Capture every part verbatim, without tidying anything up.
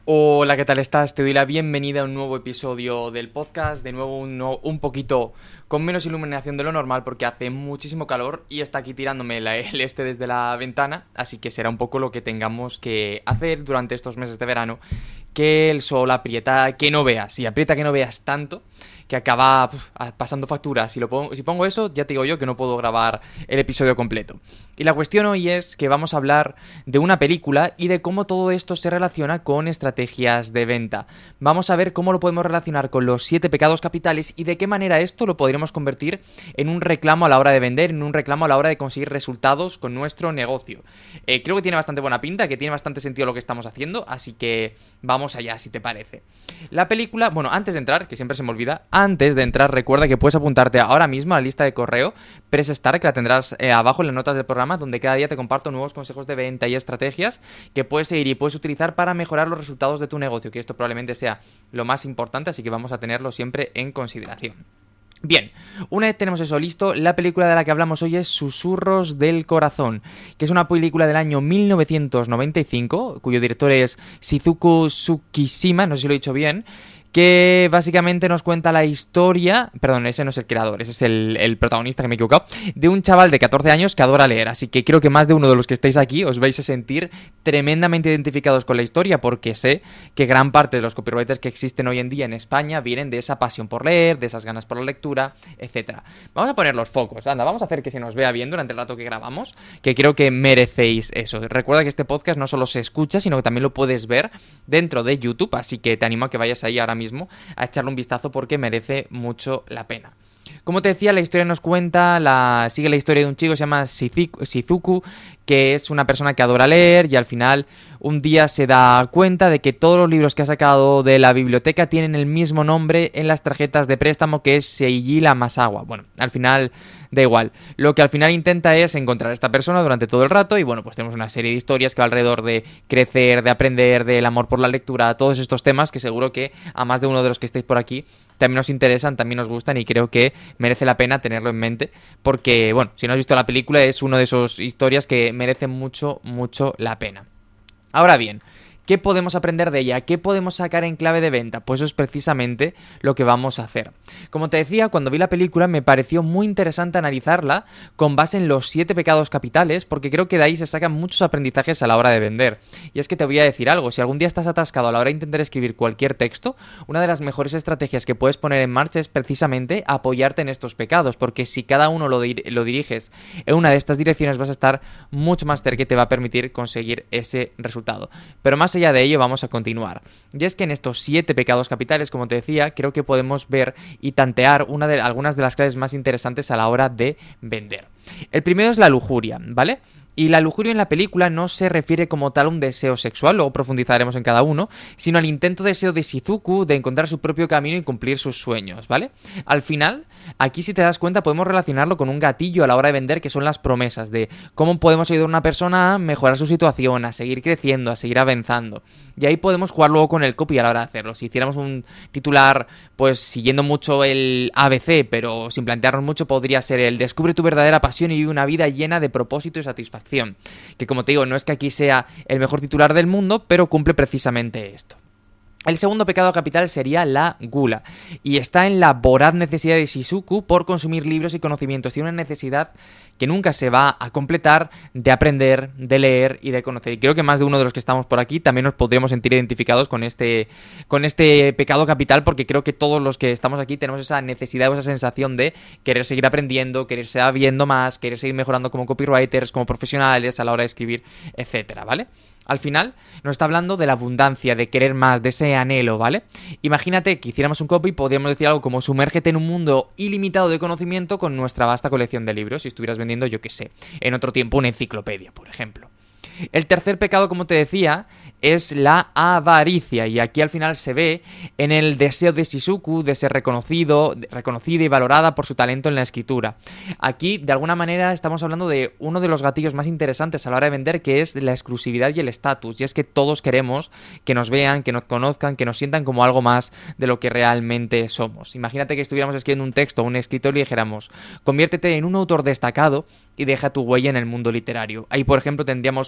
Hola, ¿qué tal estás? Te doy la bienvenida a un nuevo episodio del podcast, de nuevo un, no- un poquito con menos iluminación de lo normal porque hace muchísimo calor y está aquí tirándome la- el este desde la ventana, así que será un poco lo que tengamos que hacer durante estos meses de verano, que el sol aprieta que no veas, y aprieta que no veas tanto que acaba uf, pasando facturas. Si, lo pongo, si pongo eso, ya te digo yo que no puedo grabar el episodio completo. Y la cuestión hoy es que vamos a hablar de una película y de cómo todo esto se relaciona con estrategias de venta. Vamos a ver cómo lo podemos relacionar con los siete pecados capitales y de qué manera esto lo podríamos convertir en un reclamo a la hora de vender, en un reclamo a la hora de conseguir resultados con nuestro negocio. Eh, creo que tiene bastante buena pinta, que tiene bastante sentido lo que estamos haciendo, así que vamos allá, si te parece. La película, bueno, antes de entrar, que siempre se me olvida, antes de entrar recuerda que puedes apuntarte ahora mismo a la lista de correo Press Start, que la tendrás eh, abajo en las notas del programa, donde cada día te comparto nuevos consejos de venta y estrategias que puedes seguir y puedes utilizar para mejorar los resultados de tu negocio, que esto probablemente sea lo más importante, así que vamos a tenerlo siempre en consideración. Bien, una vez tenemos eso listo, la película de la que hablamos hoy es Susurros del Corazón, que es una película del año mil novecientos noventa y cinco, cuyo director es Shizuku Tsukishima, no sé si lo he dicho bien, que básicamente nos cuenta la historia, perdón, ese no es el creador, ese es el, el protagonista, que me he equivocado, de un chaval de catorce años que adora leer, así que creo que más de uno de los que estáis aquí os vais a sentir tremendamente identificados con la historia, porque sé que gran parte de los copywriters que existen hoy en día en España vienen de esa pasión por leer, de esas ganas por la lectura, etcétera. Vamos a poner los focos, anda, vamos a hacer que se nos vea bien durante el rato que grabamos, que creo que merecéis eso. Recuerda que este podcast no solo se escucha, sino que también lo puedes ver dentro de YouTube, así que te animo a que vayas ahí ahora mismo mismo a echarle un vistazo porque merece mucho la pena. Como te decía, la historia nos cuenta, la, sigue la historia de un chico que se llama Shizuku, que es una persona que adora leer y al final un día se da cuenta de que todos los libros que ha sacado de la biblioteca tienen el mismo nombre en las tarjetas de préstamo, que es Seiji Lamasawa. Bueno, al final da igual. Lo que al final intenta es encontrar a esta persona durante todo el rato y bueno, pues tenemos una serie de historias que va alrededor de crecer, de aprender, del amor por la lectura, todos estos temas que seguro que a más de uno de los que estéis por aquí también os interesan, también os gustan y creo que merece la pena tenerlo en mente porque, bueno, si no has visto la película es una de esas historias que merecen mucho, mucho la pena. Ahora bien, ¿qué podemos aprender de ella? ¿Qué podemos sacar en clave de venta? Pues eso es precisamente lo que vamos a hacer. Como te decía, cuando vi la película me pareció muy interesante analizarla con base en los siete pecados capitales, porque creo que de ahí se sacan muchos aprendizajes a la hora de vender. Y es que te voy a decir algo, si algún día estás atascado a la hora de intentar escribir cualquier texto, una de las mejores estrategias que puedes poner en marcha es precisamente apoyarte en estos pecados, porque si cada uno lo, dir- lo diriges en una de estas direcciones vas a estar mucho más cerca y te va a permitir conseguir ese resultado. Pero más allá de ello vamos a continuar. Y es que en estos siete pecados capitales, como te decía, creo que podemos ver y tantear una de, algunas de las claves más interesantes a la hora de vender. El primero es la lujuria, ¿vale? Y la lujuria en la película no se refiere como tal a un deseo sexual, luego profundizaremos en cada uno, sino al intento deseo de Shizuku de encontrar su propio camino y cumplir sus sueños, ¿vale? Al final, aquí si te das cuenta podemos relacionarlo con un gatillo a la hora de vender, que son las promesas, de cómo podemos ayudar a una persona a mejorar su situación, a seguir creciendo, a seguir avanzando. Y ahí podemos jugar luego con el copy a la hora de hacerlo. Si hiciéramos un titular, pues siguiendo mucho el A B C, pero sin plantearnos mucho, podría ser el descubre tu verdadera pasión y vive una vida llena de propósito y satisfacción. Que como te digo, no es que aquí sea el mejor titular del mundo, pero cumple precisamente esto. El segundo pecado capital sería la gula, y está en la voraz necesidad de Shizuku por consumir libros y conocimientos. Tiene una necesidad que nunca se va a completar de aprender, de leer y de conocer. Y creo que más de uno de los que estamos por aquí también nos podríamos sentir identificados con este, con este pecado capital, porque creo que todos los que estamos aquí tenemos esa necesidad o esa sensación de querer seguir aprendiendo, querer seguir viendo más, querer seguir mejorando como copywriters, como profesionales a la hora de escribir, etcétera, ¿vale? Al final nos está hablando de la abundancia, de querer más, de ese anhelo, ¿vale? Imagínate que hiciéramos un copy y podríamos decir algo como sumérgete en un mundo ilimitado de conocimiento con nuestra vasta colección de libros, si estuvieras vendiendo, yo qué sé, en otro tiempo una enciclopedia, por ejemplo. El tercer pecado, como te decía, es la avaricia, y aquí al final se ve en el deseo de Shizuku de ser reconocido, reconocida y valorada por su talento en la escritura. Aquí, de alguna manera, estamos hablando de uno de los gatillos más interesantes a la hora de vender, que es la exclusividad y el estatus, y es que todos queremos que nos vean, que nos conozcan, que nos sientan como algo más de lo que realmente somos. Imagínate que estuviéramos escribiendo un texto, un escritor, y dijéramos, conviértete en un autor destacado y deja tu huella en el mundo literario. Ahí, por ejemplo, tendríamos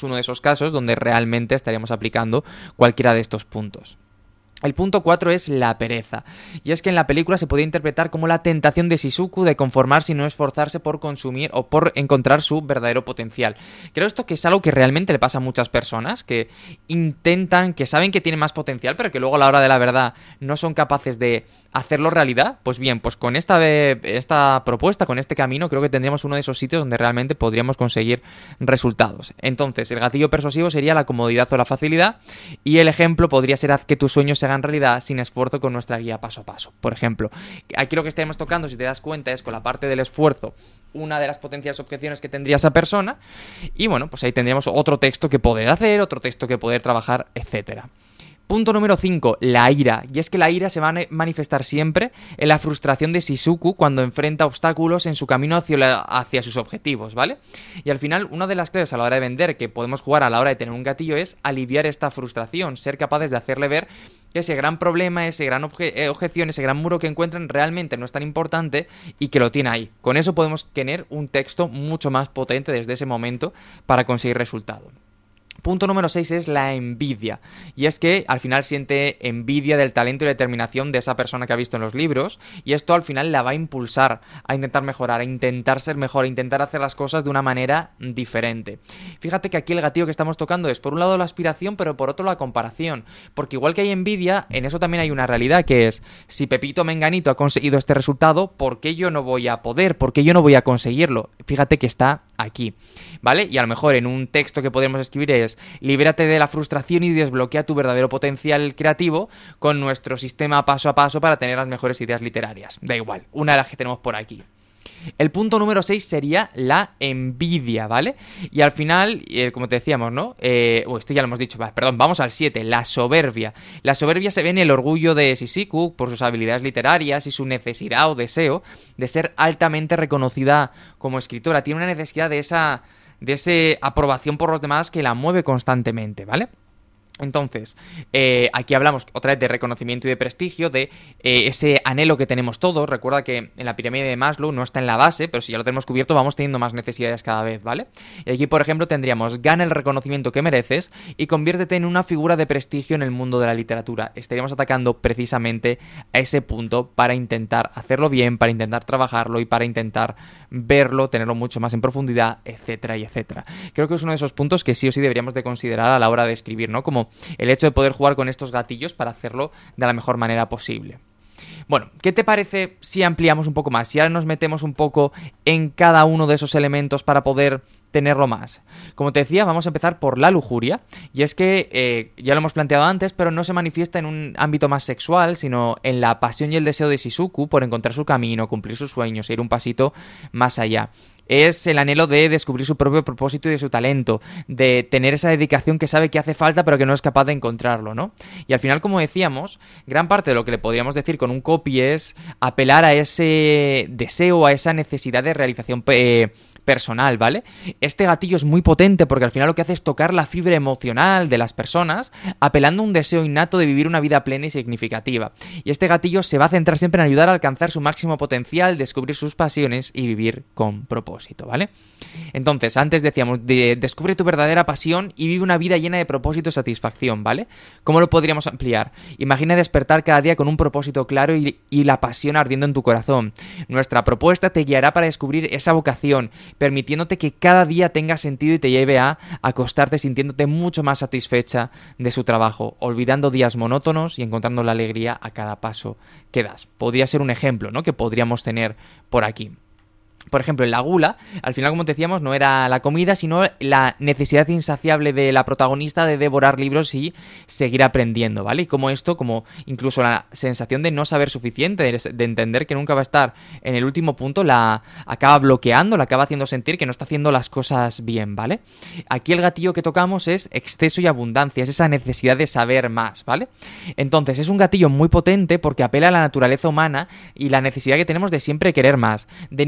tenemos uno de esos casos donde realmente estaríamos aplicando cualquiera de estos puntos. El punto cuatro es la pereza, y es que en la película se puede interpretar como la tentación de Shizuku de conformarse y no esforzarse por consumir o por encontrar su verdadero potencial. Creo esto que es algo que realmente le pasa a muchas personas, que intentan, que saben que tienen más potencial, pero que luego a la hora de la verdad no son capaces de hacerlo realidad. Pues bien, pues con esta, esta propuesta, con este camino, creo que tendríamos uno de esos sitios donde realmente podríamos conseguir resultados. Entonces, el gatillo persuasivo sería la comodidad o la facilidad, y el ejemplo podría ser: haz que tus sueños se hagan realidad sin esfuerzo con nuestra guía paso a paso. Por ejemplo, aquí lo que estaremos tocando, si te das cuenta, es con la parte del esfuerzo una de las potenciales objeciones que tendría esa persona, y bueno, pues ahí tendríamos otro texto que poder hacer, otro texto que poder trabajar, etcétera. Punto número cinco, la ira. Y es que la ira se va a manifestar siempre en la frustración de Shizuku cuando enfrenta obstáculos en su camino hacia, la, hacia sus objetivos, ¿vale? Y al final, una de las claves a la hora de vender que podemos jugar a la hora de tener un gatillo es aliviar esta frustración, ser capaces de hacerle ver que ese gran problema, ese gran obje- eh, objeción, ese gran muro que encuentran realmente no es tan importante y que lo tiene ahí. Con eso podemos tener un texto mucho más potente desde ese momento para conseguir resultado. Punto número seis es la envidia, y es que al final siente envidia del talento y determinación de esa persona que ha visto en los libros, y esto al final la va a impulsar a intentar mejorar, a intentar ser mejor, a intentar hacer las cosas de una manera diferente. Fíjate que aquí el gatillo que estamos tocando es por un lado la aspiración, pero por otro la comparación, porque igual que hay envidia, en eso también hay una realidad, que es: si Pepito Menganito ha conseguido este resultado, ¿por qué yo no voy a poder? ¿Por qué yo no voy a conseguirlo? Fíjate que está aquí, ¿vale? Y a lo mejor en un texto que podemos escribir es: libérate de la frustración y desbloquea tu verdadero potencial creativo con nuestro sistema paso a paso para tener las mejores ideas literarias. Da igual, una de las que tenemos por aquí. El punto número seis sería la envidia, ¿vale? Y al final, eh, como te decíamos, ¿no? Eh, oh, este ya lo hemos dicho, perdón, vamos al siete, la soberbia. La soberbia se ve en el orgullo de Shizuku por sus habilidades literarias y su necesidad o deseo de ser altamente reconocida como escritora. Tiene una necesidad de esa... de esa aprobación por los demás que la mueve constantemente, ¿vale? Entonces, eh, aquí hablamos otra vez de reconocimiento y de prestigio, de eh, ese anhelo que tenemos todos. Recuerda que en la pirámide de Maslow no está en la base, pero si ya lo tenemos cubierto vamos teniendo más necesidades cada vez, ¿vale? Y aquí, por ejemplo, tendríamos: gana el reconocimiento que mereces y conviértete en una figura de prestigio en el mundo de la literatura. Estaríamos atacando precisamente a ese punto para intentar hacerlo bien, para intentar trabajarlo y para intentar verlo, tenerlo mucho más en profundidad, etcétera y etcétera. Creo que es uno de esos puntos que sí o sí deberíamos de considerar a la hora de escribir, ¿no? Como el hecho de poder jugar con estos gatillos para hacerlo de la mejor manera posible. Bueno, ¿qué te parece si ampliamos un poco más? Si ahora nos metemos un poco en cada uno de esos elementos para poder tenerlo más. Como te decía, vamos a empezar por la lujuria, y es que eh, ya lo hemos planteado antes, pero no se manifiesta en un ámbito más sexual, sino en la pasión y el deseo de Shizuku por encontrar su camino, cumplir sus sueños e ir un pasito más allá. Es el anhelo de descubrir su propio propósito y de su talento, de tener esa dedicación que sabe que hace falta pero que no es capaz de encontrarlo, ¿no? Y al final, como decíamos, gran parte de lo que le podríamos decir con un copy es apelar a ese deseo, a esa necesidad de realización eh, personal, ¿vale? Este gatillo es muy potente porque al final lo que hace es tocar la fibra emocional de las personas, apelando a un deseo innato de vivir una vida plena y significativa. Y este gatillo se va a centrar siempre en ayudar a alcanzar su máximo potencial, descubrir sus pasiones y vivir con propósito, ¿vale? Entonces, antes decíamos, de, descubre tu verdadera pasión y vive una vida llena de propósito y satisfacción, ¿vale? ¿Cómo lo podríamos ampliar? Imagina despertar cada día con un propósito claro y, y la pasión ardiendo en tu corazón. Nuestra propuesta te guiará para descubrir esa vocación, permitiéndote que cada día tenga sentido y te lleve a acostarte sintiéndote mucho más satisfecha de su trabajo, olvidando días monótonos y encontrando la alegría a cada paso que das. Podría ser un ejemplo, ¿no?, que podríamos tener por aquí. Por ejemplo, en la gula, al final, como te decíamos, no era la comida, sino la necesidad insaciable de la protagonista de devorar libros y seguir aprendiendo, ¿vale? Y como esto, como incluso la sensación de no saber suficiente, de entender que nunca va a estar en el último punto, la acaba bloqueando, la acaba haciendo sentir que no está haciendo las cosas bien, ¿vale? Aquí el gatillo que tocamos es exceso y abundancia, es esa necesidad de saber más, ¿vale? Entonces, es un gatillo muy potente porque apela a la naturaleza humana y la necesidad que tenemos de siempre querer más, de nunca sentir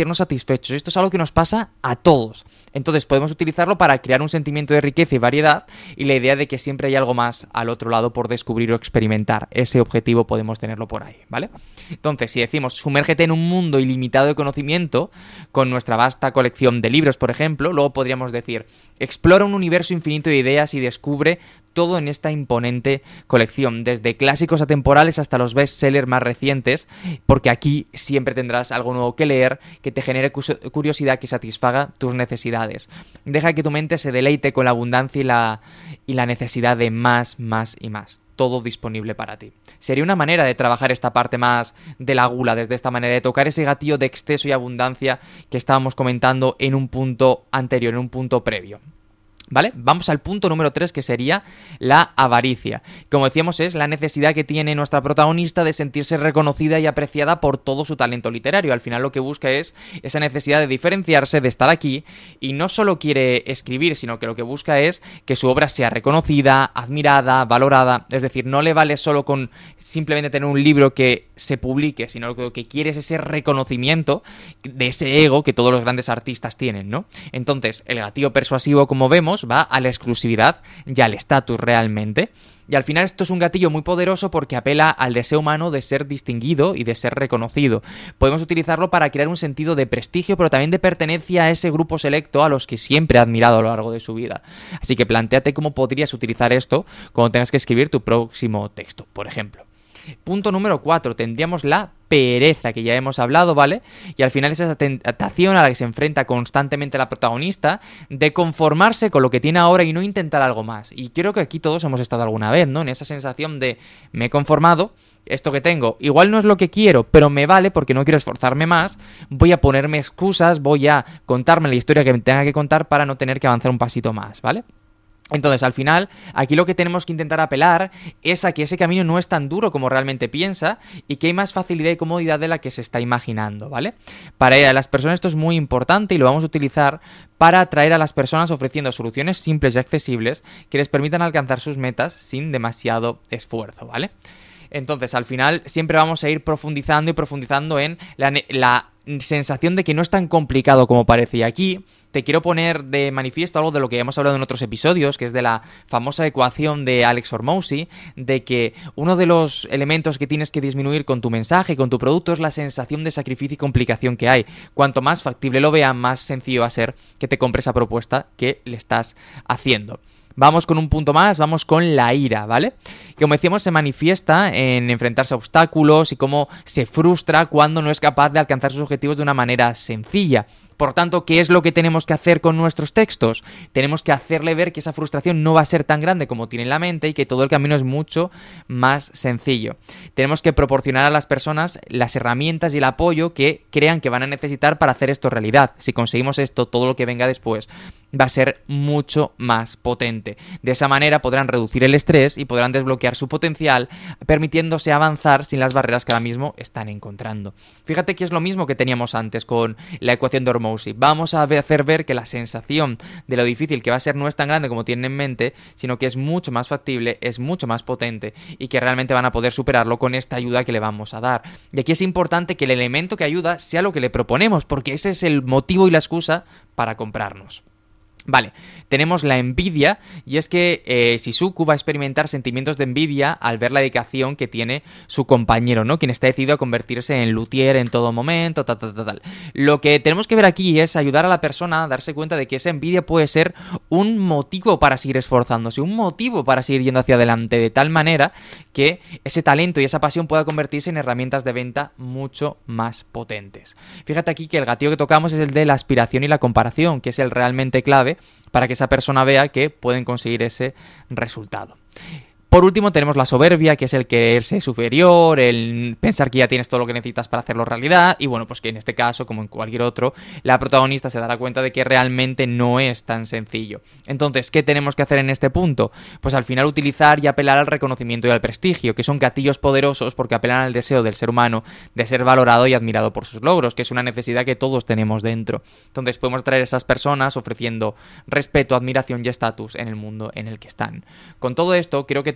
sentirnos satisfechos. Esto es algo que nos pasa a todos. Entonces podemos utilizarlo para crear un sentimiento de riqueza y variedad y la idea de que siempre hay algo más al otro lado por descubrir o experimentar. Ese objetivo podemos tenerlo por ahí, ¿vale? Entonces, si decimos sumérgete en un mundo ilimitado de conocimiento con nuestra vasta colección de libros, por ejemplo, luego podríamos decir explora un universo infinito de ideas y descubre todo en esta imponente colección, desde clásicos atemporales hasta los bestsellers más recientes, porque aquí siempre tendrás algo nuevo que leer que te genere curiosidad, que satisfaga tus necesidades. Deja que tu mente se deleite con la abundancia y la, y la necesidad de más, más y más. Todo disponible para ti. Sería una manera de trabajar esta parte más de la gula, desde esta manera de tocar ese gatillo de exceso y abundancia que estábamos comentando en un punto anterior, en un punto previo. ¿Vale? Vamos al punto número tres, que sería la avaricia. Como decíamos, es la necesidad que tiene nuestra protagonista de sentirse reconocida y apreciada por todo su talento literario. Al final lo que busca es esa necesidad de diferenciarse, de estar aquí, y no solo quiere escribir, sino que lo que busca es que su obra sea reconocida, admirada, valorada. Es decir, no le vale solo con simplemente tener un libro que se publique, sino que lo que quiere es ese reconocimiento de ese ego que todos los grandes artistas tienen, ¿no? Entonces, el gatillo persuasivo, como vemos, va a la exclusividad y al estatus realmente. Y al final esto es un gatillo muy poderoso porque apela al deseo humano de ser distinguido y de ser reconocido. Podemos utilizarlo para crear un sentido de prestigio, pero también de pertenencia a ese grupo selecto a los que siempre ha admirado a lo largo de su vida. Así que plantéate cómo podrías utilizar esto cuando tengas que escribir tu próximo texto, por ejemplo. Punto número cuatro, tendríamos la pereza, que ya hemos hablado, ¿vale? Y al final es esa tentación a la que se enfrenta constantemente la protagonista de conformarse con lo que tiene ahora y no intentar algo más. Y creo que aquí todos hemos estado alguna vez, ¿no? En esa sensación de me he conformado, esto que tengo igual no es lo que quiero, pero me vale porque no quiero esforzarme más, voy a ponerme excusas, voy a contarme la historia que me tenga que contar para no tener que avanzar un pasito más, ¿vale? Entonces, al final, aquí lo que tenemos que intentar apelar es a que ese camino no es tan duro como realmente piensa y que hay más facilidad y comodidad de la que se está imaginando, ¿vale? Para las personas esto es muy importante y lo vamos a utilizar para atraer a las personas ofreciendo soluciones simples y accesibles que les permitan alcanzar sus metas sin demasiado esfuerzo, ¿vale? Entonces, al final, siempre vamos a ir profundizando y profundizando en la, la sensación de que no es tan complicado como parece. Y aquí te quiero poner de manifiesto algo de lo que ya hemos hablado en otros episodios, que es de la famosa ecuación de Alex Hormozi, de que uno de los elementos que tienes que disminuir con tu mensaje, con tu producto, es la sensación de sacrificio y complicación que hay. Cuanto más factible lo vea, más sencillo va a ser que te compre esa propuesta que le estás haciendo. Vamos con un punto más, vamos con la ira, ¿vale? Que como decíamos se manifiesta en enfrentarse a obstáculos y cómo se frustra cuando no es capaz de alcanzar sus objetivos de una manera sencilla. Por tanto, ¿qué es lo que tenemos que hacer con nuestros textos? Tenemos que hacerle ver que esa frustración no va a ser tan grande como tiene en la mente y que todo el camino es mucho más sencillo. Tenemos que proporcionar a las personas las herramientas y el apoyo que crean que van a necesitar para hacer esto realidad. Si conseguimos esto, todo lo que venga después va a ser mucho más potente. De esa manera podrán reducir el estrés y podrán desbloquear su potencial, permitiéndose avanzar sin las barreras que ahora mismo están encontrando. Fíjate que es lo mismo que teníamos antes con la ecuación de Hormozi. Vamos a hacer ver que la sensación de lo difícil que va a ser no es tan grande como tienen en mente, sino que es mucho más factible, es mucho más potente y que realmente van a poder superarlo con esta ayuda que le vamos a dar. Y aquí es importante que el elemento que ayuda sea lo que le proponemos, porque ese es el motivo y la excusa para comprarnos. Vale, tenemos la envidia y es que eh, Shizuku va a experimentar sentimientos de envidia al ver la dedicación que tiene su compañero, ¿no? Quien está decidido a convertirse en luthier en todo momento, tal, tal, tal, tal. Lo que tenemos que ver aquí es ayudar a la persona a darse cuenta de que esa envidia puede ser un motivo para seguir esforzándose, un motivo para seguir yendo hacia adelante, de tal manera que ese talento y esa pasión pueda convertirse en herramientas de venta mucho más potentes. Fíjate aquí que el gatillo que tocamos es el de la aspiración y la comparación, que es el realmente clave para que esa persona vea que pueden conseguir ese resultado. Por último tenemos la soberbia, que es el quererse superior, el pensar que ya tienes todo lo que necesitas para hacerlo realidad y bueno, pues que en este caso, como en cualquier otro, la protagonista se dará cuenta de que realmente no es tan sencillo. Entonces, ¿qué tenemos que hacer en este punto? Pues al final utilizar y apelar al reconocimiento y al prestigio, que son gatillos poderosos porque apelan al deseo del ser humano de ser valorado y admirado por sus logros, que es una necesidad que todos tenemos dentro. Entonces podemos atraer a esas personas ofreciendo respeto, admiración y estatus en el mundo en el que están. Con todo esto, creo que tenemos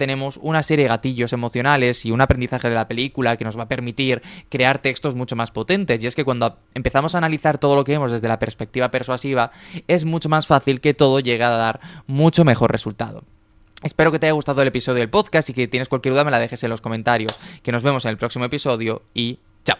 tenemos una serie de gatillos emocionales y un aprendizaje de la película que nos va a permitir crear textos mucho más potentes. Y es que cuando empezamos a analizar todo lo que vemos desde la perspectiva persuasiva, es mucho más fácil que todo llegue a dar mucho mejor resultado. Espero que te haya gustado el episodio del podcast y que tienes cualquier duda me la dejes en los comentarios. Que nos vemos en el próximo episodio y